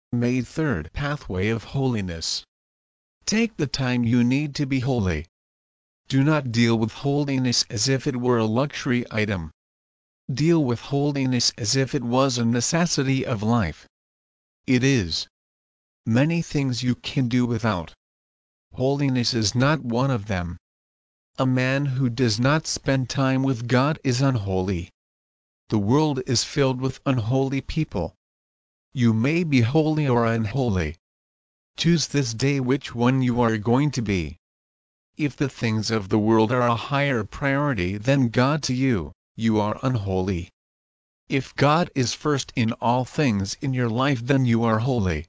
May 3rd. Pathway of Holiness. Take the time you need to be holy. Do not deal with holiness as if it were a luxury item. Deal with holiness as if it was a necessity of life. It is. Many things you can do without. Holiness is not one of them. A man who does not spend time with God is unholy. The world is filled with unholy people. You may be holy or unholy. Choose this day which one you are going to be. If the things of the world are a higher priority than God to you, you are unholy. If God is first in all things in your life, then you are holy.